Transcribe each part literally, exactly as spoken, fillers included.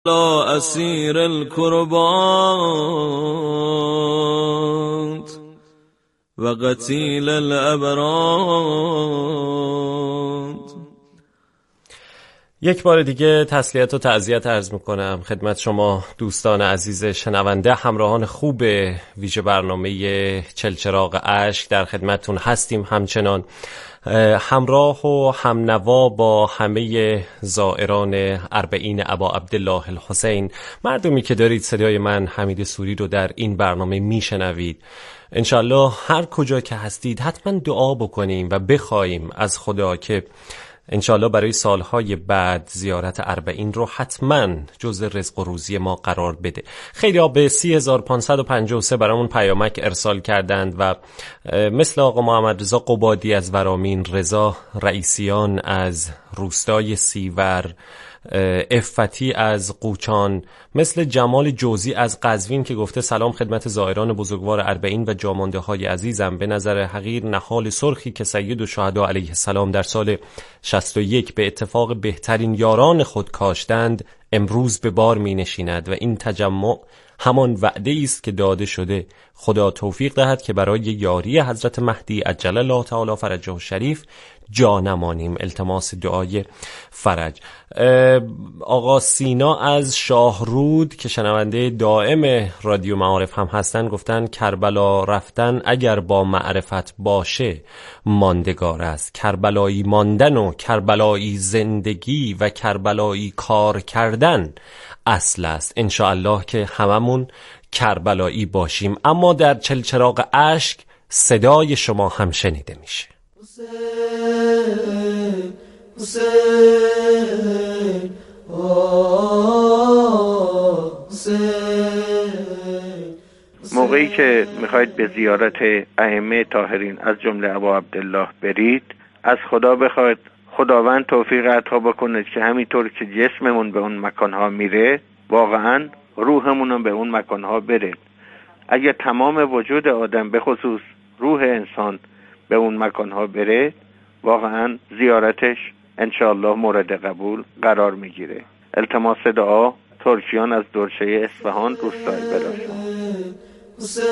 لا اسیر الكربات و قتیل الابراد. یک بار دیگه تسلیت و تعزیت عرض میکنم خدمت شما دوستان عزیز شنونده، همراهان خوب ویژه برنامه چلچراغ اشک. در خدمتتون هستیم همچنان همراه و همنوا با همه زائران اربعین ابا عبدالله الحسین، مردمی که دارید صدای من حمید سوری رو در این برنامه میشنوید. انشالله هر کجا که هستید حتما دعا بکنیم و بخوایم از خدا که انشالله برای سالهای بعد زیارت اربعین رو حتما جز رزق و روزی ما قرار بده. خیلی ها به سی هزار و پانصد و پنجاه و سه برامون پیامک ارسال کردند و مثل آقا محمد رضا قبادی از ورامین، رضا رئیسیان از روستای سیور، افتی از قوچان، مثل جمال جوزی از قزوین که گفته سلام خدمت زائران بزرگوار اربعین و جامانده های عزیزم. به نظر حقیر نخال سرخی که سید الشهدا علیه السلام در سال شصت و یک به اتفاق بهترین یاران خود کاشتند امروز به بار می نشیند و این تجمع همان وعده است که داده شده. خدا توفیق دهد که برای یاری حضرت مهدی عجل الله تعالی فرجه الشریف جا نمانیم. التماس دعای فرج. آقا سینا از شاهرود که شنونده دائم رادیو معارف هم هستن گفتن کربلا رفتن اگر با معرفت باشه ماندگار است. کربلایی ماندن و کربلایی زندگی و کربلایی کار کردن اصل است. انشاءالله که هممون کربلایی باشیم. اما در چلچراغ اشک صدای شما هم شنیده میشه. حسین حسین حسین. موقعی که میخواید به زیارت ائمه طاهرین از جمله ابا عبدالله برید، از خدا بخواید خداوند توفیق عطا بکنه که همینطور که جسممون به اون مکانها میره واقعا روحمون هم به اون مکانها بره. اگه تمام وجود آدم به خصوص روح انسان به اون مکانها بره واقعا زیارتش انشاءالله مورد قبول قرار میگیره. التماس دعا ترکیان از درشه اصفهان روستای بلاشان. حسین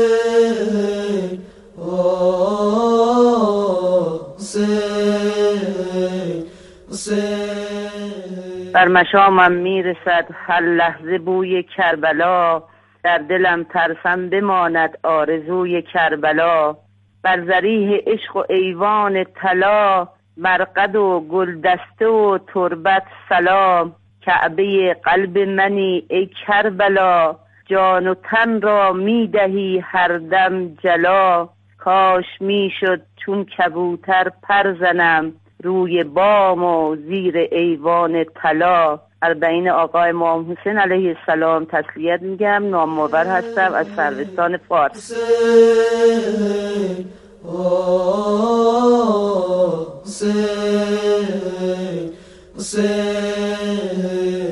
حسین حسین. بر مشامم میرسد هر لحظه بوی کربلا، در دلم ترسم بماند آرزوی کربلا. بر ذریح عشق و ایوان طلا، مرقد و گلدسته و تربت سلام. کعبه قلب منی ای کربلا، جان و تن را میدهی هر دم جلا. کاش میشد چون کبوتر پر زنم، روی بام و زیر ایوان طلا. اربعین آقای امام حسین علیه السلام تسلیت میگم. نامور هستم از سروستان فارس. حسین حسین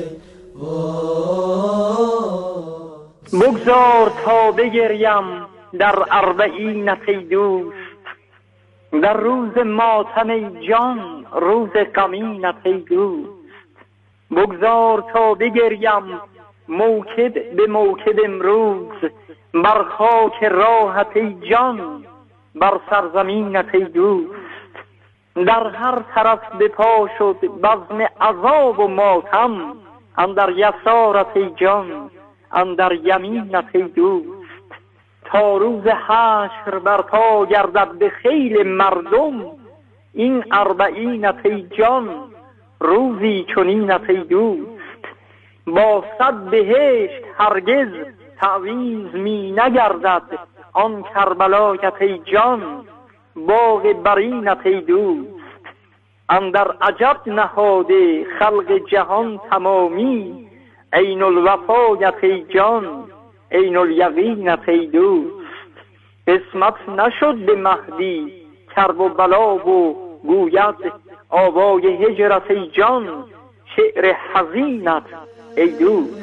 بگذار تا بگریم در اربعینت ای دوست، در روز ماتم ای جان روز غمینت ای دوست. بگذار تا بگریم موکد به موکد امروز، بر خاک راحت ای جان بر سرزمینت ای دوست. در هر طرف به پا شد بزم عذاب و ماتم، اندر یسارت ای جان اندر یمینت ای دوست. تا روز حشر بر پا گردد به خیل مردم، این اربعینت ای جان روزی چنینت ای دوست. با صد بهشت هرگز تعویض می نگردد، آن کربلایت ای جان باغ برینت ای دوست. اندر عجب نهاده خلق جهان تمامی، عین الوفایت ای جان عین الیقینت ای دوست. قسمت نشد به مهدی کرب و بلا و گوید، آوای هجرت ای جان شعر حزینت ای دوست.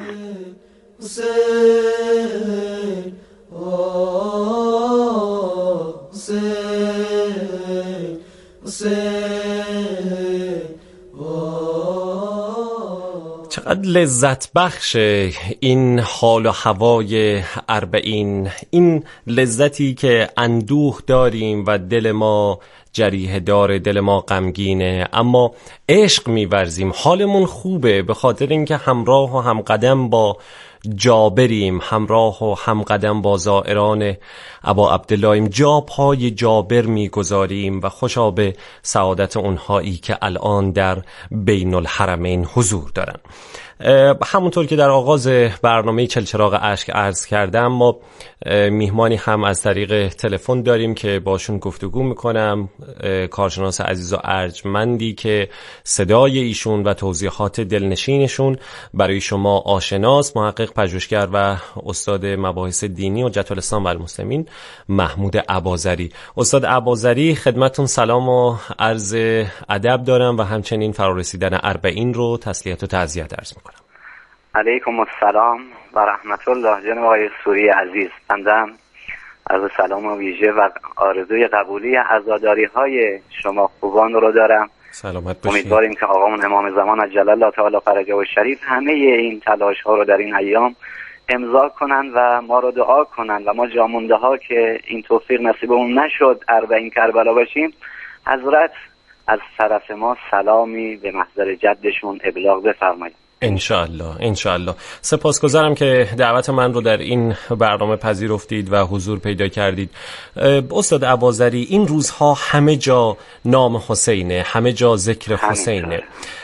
حسین حسین حسین. چقدر لذت بخش این حال و هوای اربعین، این لذتی که اندوه داریم و دل ما جریحه داره، دل ما غمگینه، اما عشق می‌ورزیم، حالمون خوبه به خاطر اینکه همراه و همقدم با جابریم، همراه و همقدم با زائران ابا عبداللهیم، جا پای جابر میگذاریم و خوشا به سعادت اونهایی که الان در بین الحرمین حضور دارن. همونطور که در آغاز برنامه چلچراغ اشک عرض کردم، ما میهمانی هم از طریق تلفن داریم که باشون گفتگو میکنم، کارشناس عزیز و ارجمندی که صدای ایشون و توضیحات دلنشینشون برای شما آشناست، محقق پژوهشگر و استاد مباحث دینی حجت الاسلام و المسلمین محمود اباظری. استاد اباظری، خدمتتون سلام و عرض ادب دارم و همچنین فرارسیدن اربعین رو تسلیت و تعزیت عرض میکنم. علیکم السلام و رحمت الله. جناب آقای سوری عزیز، بندم عرض سلام و ویژه و آرزوی قبولی عزاداری های شما خوبان رو دارم. سلامت باشید. امیدواریم که آقامون امام زمان عجل الله تعالی فرجه و شریف همه این تلاش ها رو در این ایام امضا کنن و ما رو دعا کنن و ما جامونده ها که این توفیق نصیبمون نشد اربعین کربلا باشیم، حضرت از طرف ما سلامی به محضر جدشون ابلاغ بفرمایید. انشاءالله انشاءالله. سپاسگزارم که دعوت من رو در این برنامه پذیرفتید و حضور پیدا کردید. استاد اباظری، این روزها همه جا نام حسینه، همه جا ذکر حسینه،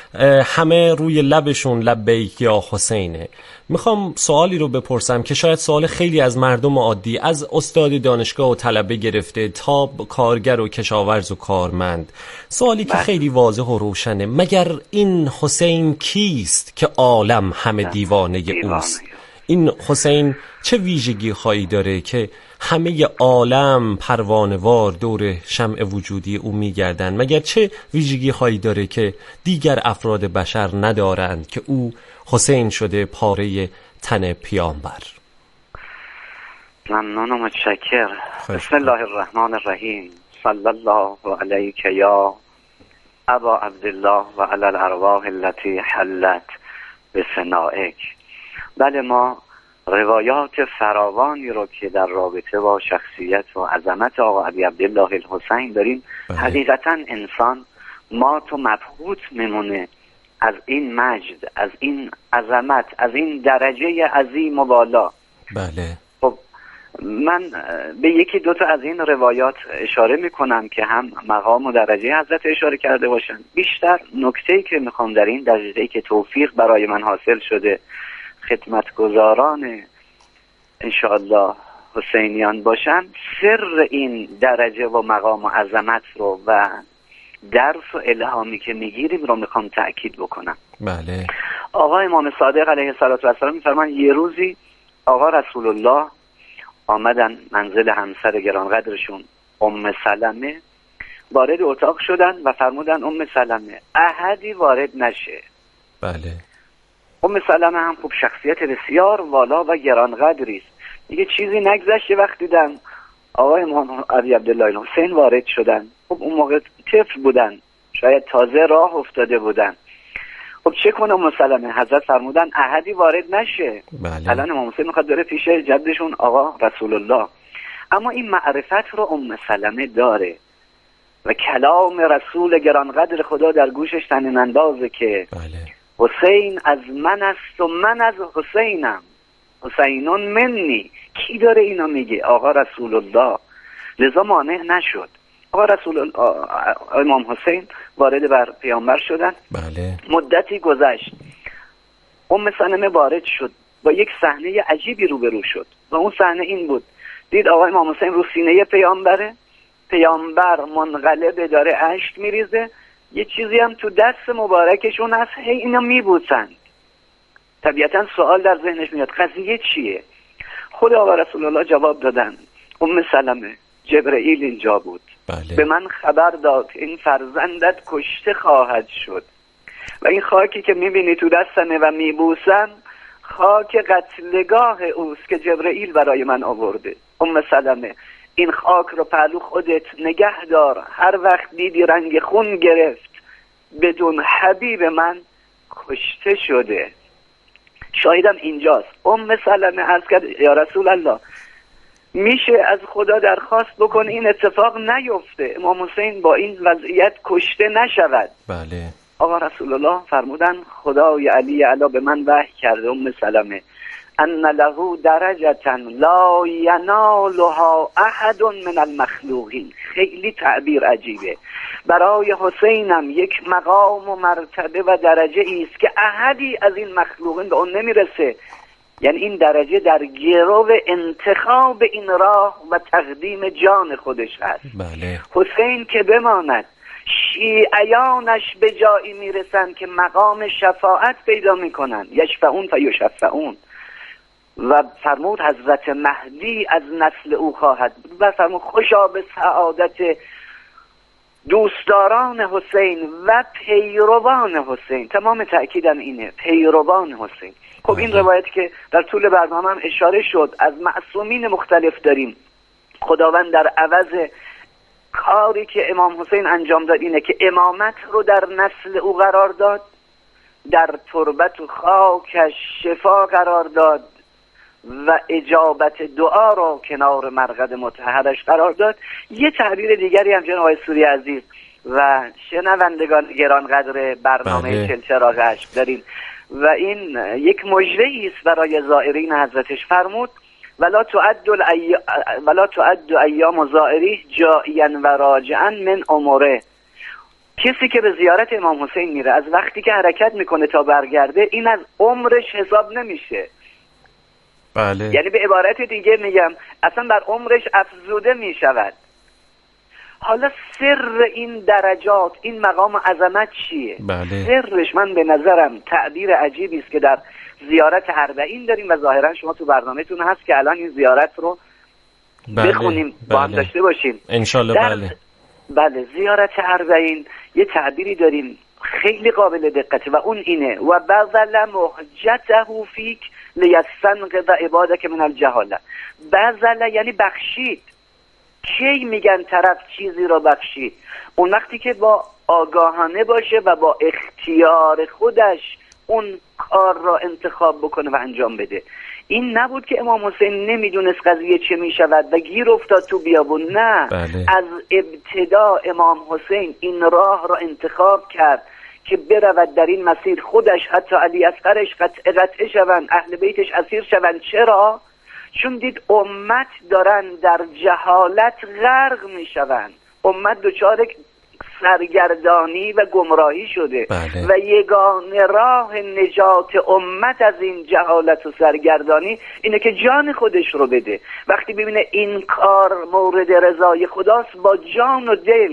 همه روی لبشون لبیک یا حسینه. میخوام سوالی رو بپرسم که شاید سوال خیلی از مردم عادی، از استاد دانشگاه و طلبه گرفته تا کارگر و کشاورز و کارمند، سوالی که خیلی واضح و روشنه: مگر این حسین کیست که عالم همه دیوانه اوست؟ این حسین چه ویژگی خواهی داره که همه عالم پروانه‌وار دور شمع وجودی او میگردن؟ مگر چه ویژگی خواهی داره که دیگر افراد بشر ندارند که او حسین شده پاره تن پیامبر؟ ممنون و متشکر. بسم الله الرحمن الرحیم. صلی الله علیک یا ابا عبدالله و علی الارواح التي حلت بثنائک. بله، ما روایات فراوانی رو که در رابطه با شخصیت و عظمت آقا ابی عبدالله الحسین داریم. بله. حقیقتا انسان ما تو مبهوت میمونه از این مجد، از این عظمت، از این درجه عظیم و بالا. بله. خب من به یکی دو تا از این روایات اشاره میکنم که هم مقام و درجه حضرت اشاره کرده باشن. بیشتر نکته‌ای که میخوام در این دقیقه که توفیق برای من حاصل شده خدمتگزاران انشاءالله حسینیان باشن، سر این درجه و مقام و عظمت رو و درس و الهامی که میگیریم رو میخوام تأکید بکنم. بله. آقا امام صادق علیه السلام میفرمان یه روزی آقا رسول الله آمدن منزل همسر گرانقدرشون ام سلمه، وارد اتاق شدن و فرمودن ام سلمه احدی وارد نشه. بله. ام سلمه هم خوب شخصیت بسیار والا و گرانقدری است. دیگه چیزی نگذشت وقت دیدن آقای امام ابی عبدالله الحسین وارد شدن. خب اون موقع طفل بودن، شاید تازه راه افتاده بودن. خب چه کنه ام سلمه؟ حضرت فرمودن احدی وارد نشه. بله. الان امام حسین میخواد بره پیش جدشون آقا رسول الله، اما این معرفت رو ام سلمه داره و کلام رسول گرانقدر خدا در گوشش طنین اندازه که بله. حسین از من است و من از حسینم، حسینون منی. کی داره اینو میگه؟ آقا رسول الله. لذا مانع نشد. آقا رسول الله امام حسین وارد بر پیامبر شدن. بله. مدتی گذشت، ام سلمه وارد شد، با یک صحنه عجیبی روبرو شد و اون صحنه این بود: دید آقا امام حسین رو سینه پیامبره، پیامبر منقلبه، داره اشک میریزه، یه چیزی هم تو دست مبارکشون هست، هی اینا میبوسند. طبیعتا سوال در ذهنش میاد قضیه چیه؟ خود آقا رسول الله جواب دادن: ام سلمه جبرئیل اینجا بود. بله. به من خبر داد این فرزندت کشته خواهد شد و این خاکی که میبینی تو دستمه و میبوسم خاک قتلگاه اوست که جبرئیل برای من آورده. ام سلمه این خاک رو پهلو خودت نگه دار، هر وقت دیدی رنگ خون گرفت بدون حبیب من کشته شده. شاهدم اینجاست. ام سلمه عرض کرد یا رسول الله میشه از خدا درخواست بکن این اتفاق نیفته، امام حسین با این وضعیت کشته نشود. بله. آقا رسول الله فرمودن خدای علی اعلی به من وحی کرده ام سلمه ان له درجه لا ینالها احد من المخلوقین. خیلی تعبیر عجیبه. برای حسینم یک مقام و مرتبه و درجه است که احدی از این مخلوقین به اون نمیرسه. یعنی این درجه در گرو انتخاب این راه و تقدیم جان خودش هست. بله. حسین که بماند، شیعیانش به جایی میرسن که مقام شفاعت پیدا میکنن، یشفعون فیشفعون. و فرمود حضرت مهدی از نسل او خواهد بود و فرمود خوشا به سعادت دوستداران حسین و پیروان حسین. تمام تأکیدم اینه، پیروان حسین. خب این روایت که در طول برنامه هم اشاره شد از معصومین مختلف داریم. خداوند در عوض کاری که امام حسین انجام داد اینه که امامت رو در نسل او قرار داد، در تربت و خاکش شفا قرار داد و اجابت دعا رو کنار مرقد مطهرش قرار داد. یه تعبیر دیگری هم جناب آقای سوری عزیز و شنوندگان گرانقدر برنامه بله. چلچراغ اشک دارین و این یک مژده‌ای است برای زائرین حضرتش. فرمود ولا تعد الای... ولا تعد ایام زائری جائیا و راجعا من عمره. کسی که به زیارت امام حسین میره از وقتی که حرکت میکنه تا برگرده این از عمرش حساب نمیشه. بله. یعنی به عبارت دیگه میگم اصلا بر عمرش افزوده میشود. حالا سر این درجات، این مقام عظمت چیه؟ بله. سرش من به نظرم تعبیر عجیبی است که در زیارت اربعین داریم و ظاهرا شما تو برنامه‌تون هست که الان این زیارت رو بله. بخونیم با هم بله. داشته باشیم انشالله. در... بله بله زیارت اربعین یه تعبیری داریم خیلی قابل دقته و اون اینه و بذل مهجته فیک لیستنقذ عبادک من الجهاله. بذل یعنی بخشید. کی میگن طرف چیزی را بخشید؟ اون وقتی که با آگاهانه باشه و با اختیار خودش اون کار را انتخاب بکنه و انجام بده. این نبود که امام حسین نمیدونست قضیه چه میشود و گیر افتاد تو بیابون. نه. بله. از ابتدا امام حسین این راه را انتخاب کرد که برود در این مسیر. خودش حتی علی اصغرش قطعه قطعه شوند، اهل بیتش اسیر شوند. چرا؟ چون دید امت دارن در جهالت غرق میشوند. امت دچار سرگردانی و گمراهی شده. بله. و یگانه راه نجات امت از این جهالت و سرگردانی اینه که جان خودش رو بده. وقتی ببینه این کار مورد رضای خداست با جان و دل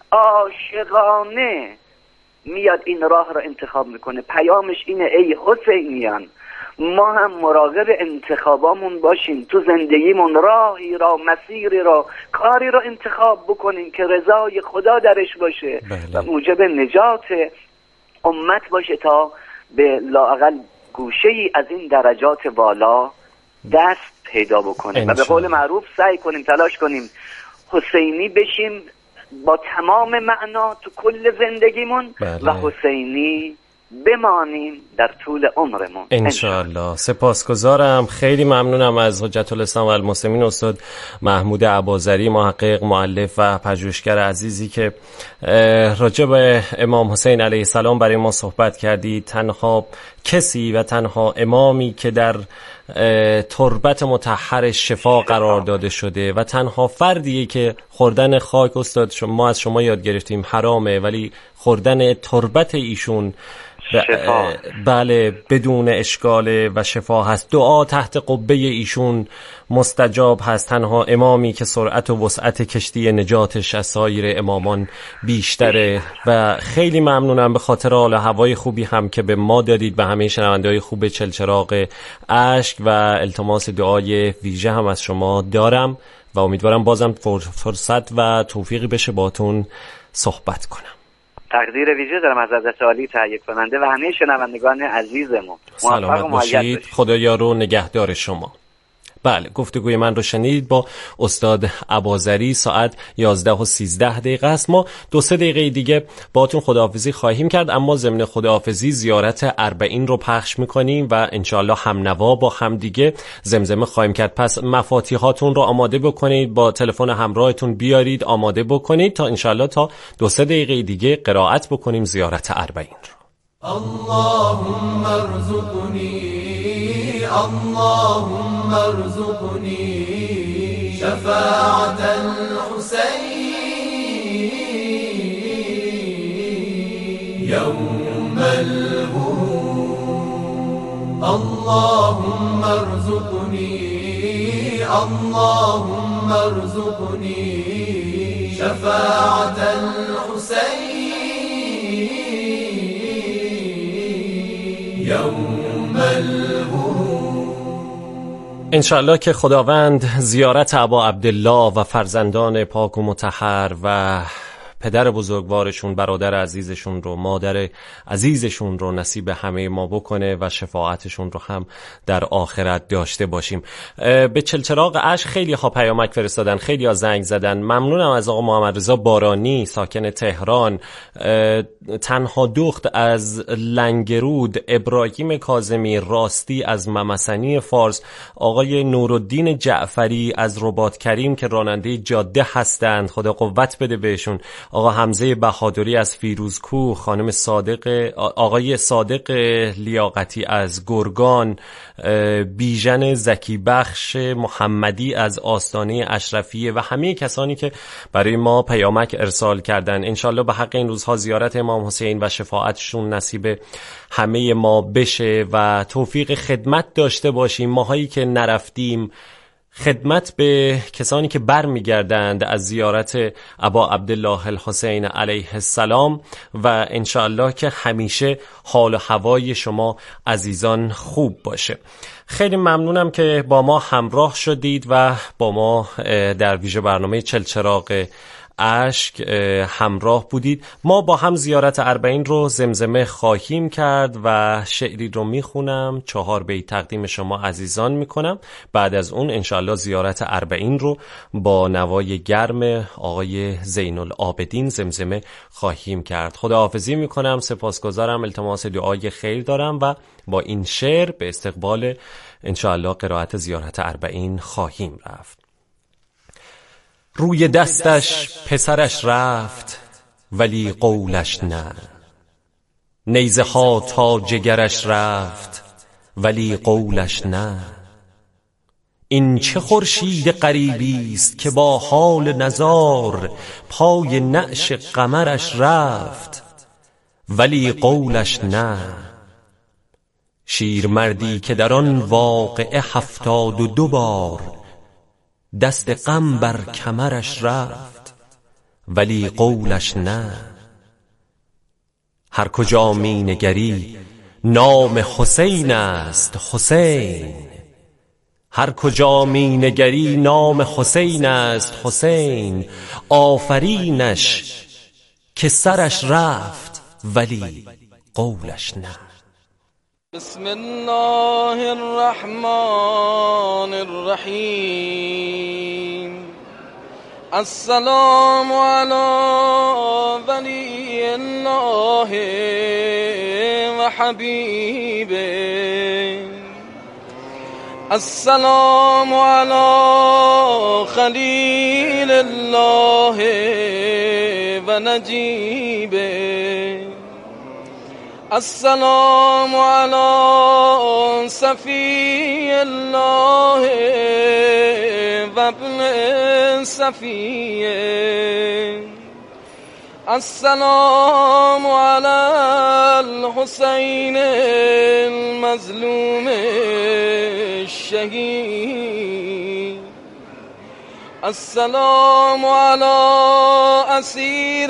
عاشقانه میاد این راه را انتخاب میکنه. پیامش اینه ای حسینیان ما هم مراقب انتخابامون باشیم، تو زندگیمون راهی را، مسیری را، کاری را انتخاب بکنیم که رضای خدا درش باشه. بله. و موجب نجات امت باشه تا به لااقل گوشه ای از این درجات والا دست پیدا بکنه. و به قول معروف سعی کنیم، تلاش کنیم حسینی بشیم با تمام معنا تو کل زندگیمون. بله. و حسینی بمانیم در طول عمرمون انشاءالله. سپاسگزارم، خیلی ممنونم از حجت الاسلام و المسلمین استاد محمود اباظری، محقق، مؤلف و پژوهشگر عزیزی که راجع به امام حسین علیه السلام برای ما صحبت کردید. تنها کسی و تنها امامی که در تربت مطهر شفا قرار داده شده و تنها فردیه که خوردن خاک، استاد ما از شما یاد گرفتیم حرامه، ولی خوردن تربت ایشون شفا. بله بدون اشکال و شفا هست. دعا تحت قبه ایشون مستجاب هست. تنها امامی که سرعت و وسعت کشتی نجاتش از سایر امامان بیشتره. و خیلی ممنونم به خاطر حال هوای خوبی هم که به ما دادید، به همه شنونده‌های خوب چلچراغ اشک، و التماس دعای ویژه هم از شما دارم و امیدوارم بازم فرصت و توفیقی بشه باتون صحبت کنم. تقدیر ویژه دارم از حضرت عالی تهیه کننده و همه شنوندگان عزیزمون. سلامت باشید. خدا یار و نگهدار شما. بله، گفتگوی من رو شنید با استاد اباظری. ساعت یازده و سیزده دقیقه است. ما دو سه دقیقه دیگه باهاتون خداحافظی خواهیم کرد، اما ضمن خداحافظی زیارت اربعین رو پخش میکنیم و انشالله هم نوا با هم دیگه زمزمه خواهیم کرد. پس مفاتیحاتون رو آماده بکنید، با تلفن همراهتون بیارید آماده بکنید تا انشالله تا دو سه دقیقه دیگه قرائت بکنیم زیارت اربعین رو. اللهم ارزقني اللهم ارزقني شفاعة الحسين يوم الورود اللهم ارزقني اللهم ارزقني شفاعة الحسين يوم الورود. انشالله که خداوند زیارت ابا عبدالله و فرزندان پاک و مطهر و پدر بزرگوارشون، برادر عزیزشون رو، مادر عزیزشون رو نصیب همه ما بکنه و شفاعتشون رو هم در آخرت داشته باشیم. به چلچراغ اشک خیلی ها پیامک فرستادن، خیلی ها زنگ زدن. ممنونم از آقا محمد رضا بارانی ساکن تهران، تنها دخت از لنگرود، ابراهیم کاظمی راستی از ممسنی فارس، آقای نورالدین جعفری از رباط کریم که راننده جاده هستند، خدا قوت بده بهشون، آقا حمزه بهادری از فیروزکوه، خانم صادق، آقای صادق لیاقتی از گرگان، بیژن زکی بخش محمدی از آستانه اشرفیه و همه کسانی که برای ما پیامک ارسال کردن. انشالله به حق این روزها زیارت امام حسین و شفاعتشون نصیب همه ما بشه و توفیق خدمت داشته باشیم. ماهایی که نرفتیم خدمت به کسانی که بر میگردند از زیارت ابا عبدالله الحسین علیه السلام و انشاءالله که همیشه حال و هوای شما عزیزان خوب باشه. خیلی ممنونم که با ما همراه شدید و با ما در ویژه برنامه چلچراغ اشک همراه بودید. ما با هم زیارت اربعین رو زمزمه خواهیم کرد و شعری رو میخونم، چهار بیت تقدیم شما عزیزان میکنم. بعد از اون انشاءالله زیارت اربعین رو با نوای گرم آقای زین العابدین زمزمه خواهیم کرد. خداحافظی میکنم، سپاسگزارم، التماس دعای خیر دارم و با این شعر به استقبال انشاءالله قرائت زیارت اربعین خواهیم رفت. روی دستش پسرش رفت ولی قولش نه، نیزه ها تا جگرش رفت ولی قولش نه. این چه خورشید غریبی است که با حال نزار پای نعش قمرش رفت ولی قولش نه. شیرمردی که در آن واقعه هفتاد و دو بار دست غم بر کمرش رفت ولی قولش نه. هر کجا می نگری نام حسین است حسین، هر کجا می نگری نام حسین است حسین. آفرینش که سرش رفت ولی قولش نه. بسم الله الرحمن الرحیم. السلام علی ولی الله و حبیبه. السلام علی خلیل الله و نجیبه. السلام علی صفی الله و ابن صفیه. السلام علی الحسین المظلوم الشهید. السلام علی اسیر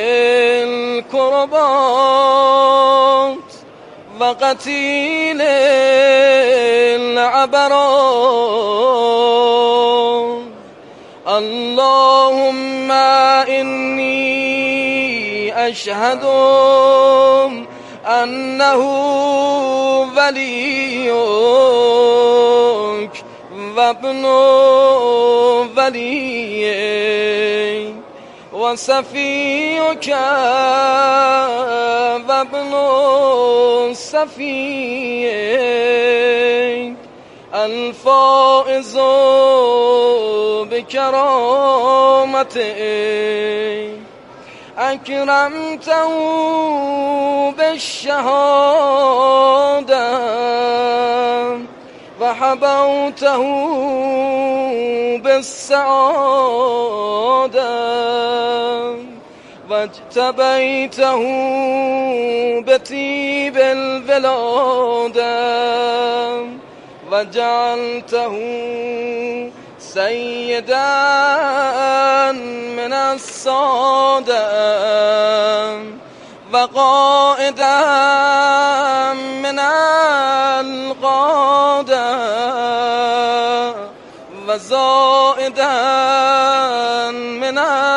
الکربات و قتیل العبرات. اللهم انی اشهد انه ولیک و ابن ولی و صفیک و ابن صفیک الفائز بکرامته اکرمته بالشهاده و حبوته بالسعاده و اجتبیته بطیب الولاده و جعلته سیدا من الساده و قائدا من القاده و زائدا من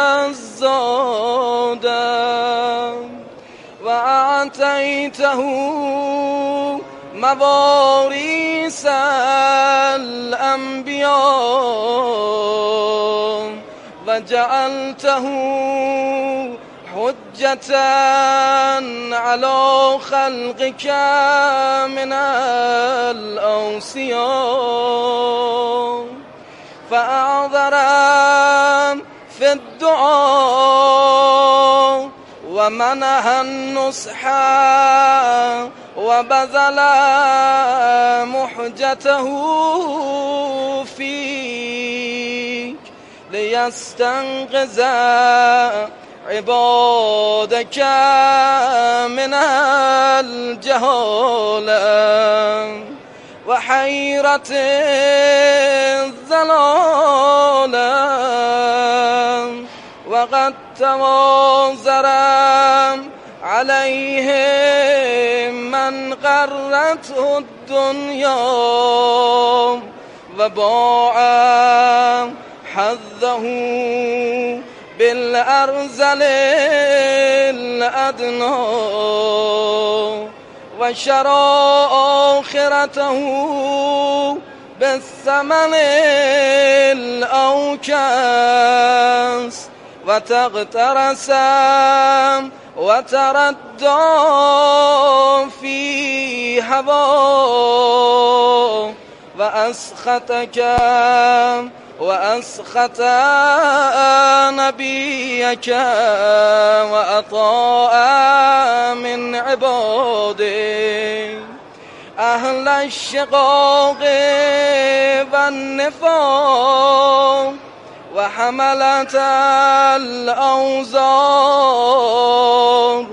الزاده و اعطیته مواريث الأنبياء وجعلته حجة على خلقك من الأوصياء فأعذر في الدعاء ومنح النصح وبذل محجته فيك ليستنقذ عبادك من الجهالة وحيرة الضلالة وقد توازر عليهم من غرته الدنيا وباع حظه بالأرذل الأدنى وشرى آخرته بالثمن الأوكاس وتغترس وتردى في هواه وأسخطك وأسخط نبيك وأطاع من عباده أهل الشقاق والنفاق وحملة الأوزار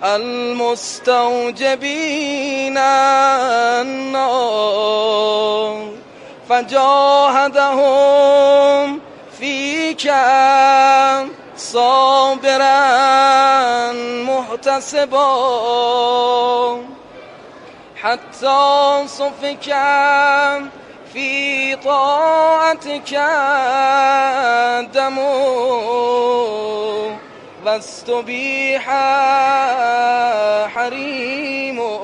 المستوجبين النار فجاهدهم فيك صابرا محتسبا حتى صفك في طاعتك دمه واستبيح حريمه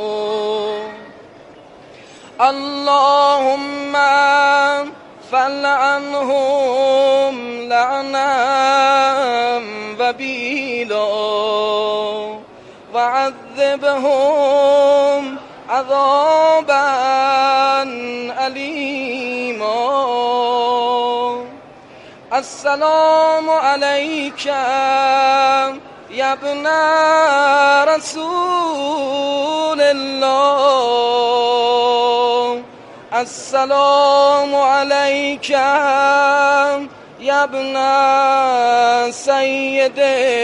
اللهم فلعنهم لعنا وبيلا وعذبهم عذابا أليما السلام عليك يا ابن رسول الله السلام عليك يا ابن سيد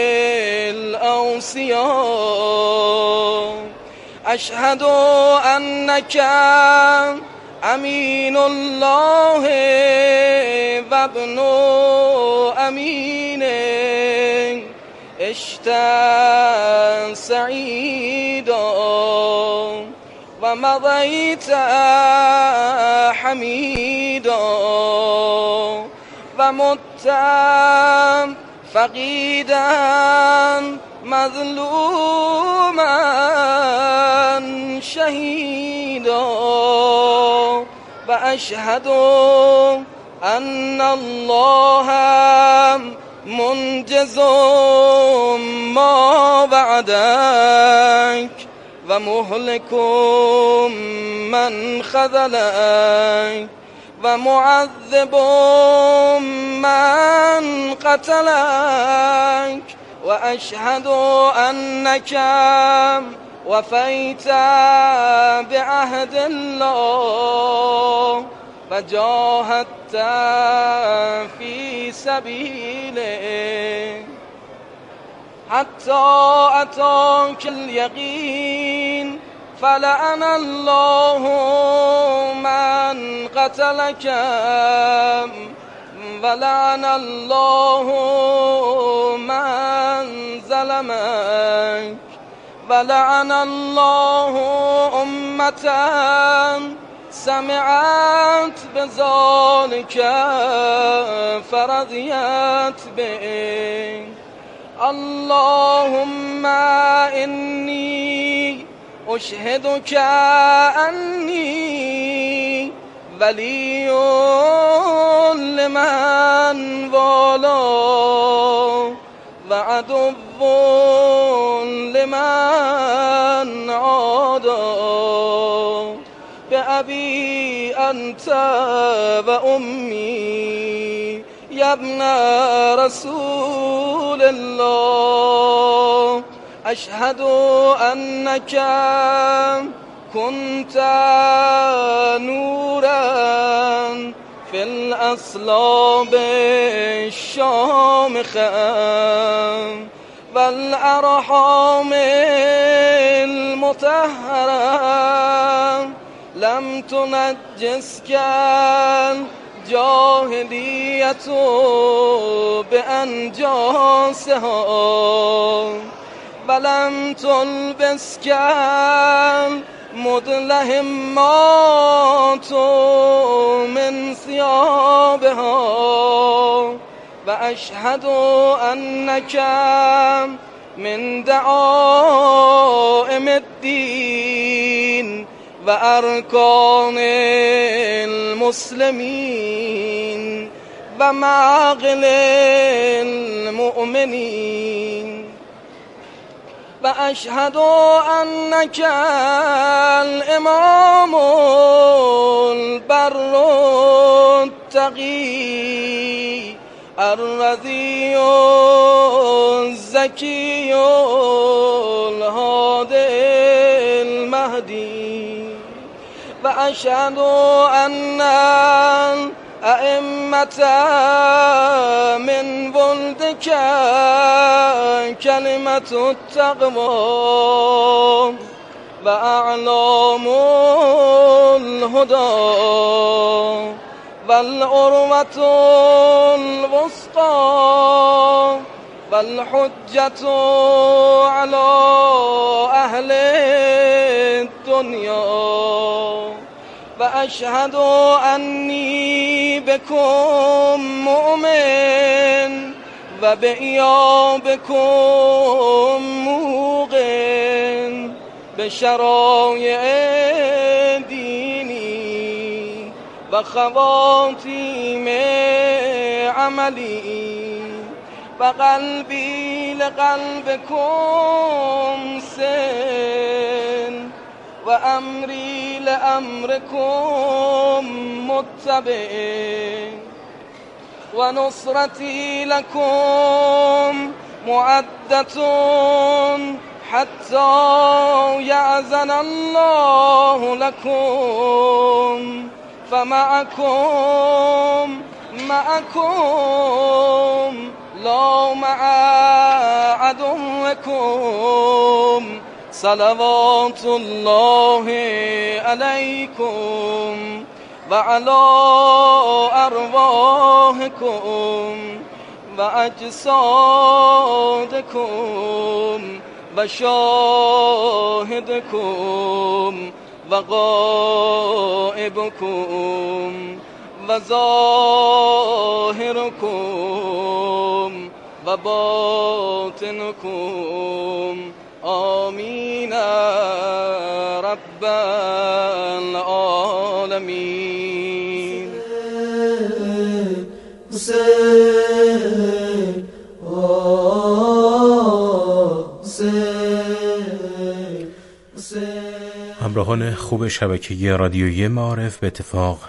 الأوصياء أشهد أنك أمين الله وابن أمينه اشتا سعيدا ومضيت حميدا ومت فقيدا مظلوما شهيدا و اشهد ان الله منجز ما وعدک و مهلك من خذلک و معذب من قتلک و اشهد انک وفیت بعهد الله و جاهدت فی سبیله حتی اتاک الیقین فلعن الله من قتلک ولعن الله من ظلمک ولعن الله امتا سمعت بذلك فرضيت به اللهم إني أشهدك أني ولي لمن والاه وعدو لمن عاداه بأبي أنت وأمي يا ابن رسول الله أشهد أنك كنت نورا في الأصلاب الشامخة والأرحام المطهرة لم تنجسك الجاهلية بأنجاسها ولم تلبسك المدلهمات من ثيابها وأشهد أنك من دعائم الدين وأركان المسلمين ومعاقل المؤمنين وأشهد أنك الإمام البر التقي الرضي الزكي الهادي المهدي وأشهد أن الأئمة من ولدك كلمة التقوى وأعلام الهدى والعروة الوثقى والحجة على أهل الدنيا وأشهد أني بكم مؤمن وبإيابكم موقن بشرائع ديني وخواتيم عملي وقلبي لقلبكم سن وأمري لأمركم متبع ونصرتي لكم معدة حتى يأذن الله لكم فمعكم معكم لا مع عدوكم صلوات الله عليكم وعلى أرواحكم وأجسادكم وشاهدكم وغائبكم وظاهركم وباطنكم آمین رب العالمین. حسین همراهان خوب شبکه رادیویی معارف، به اتفاق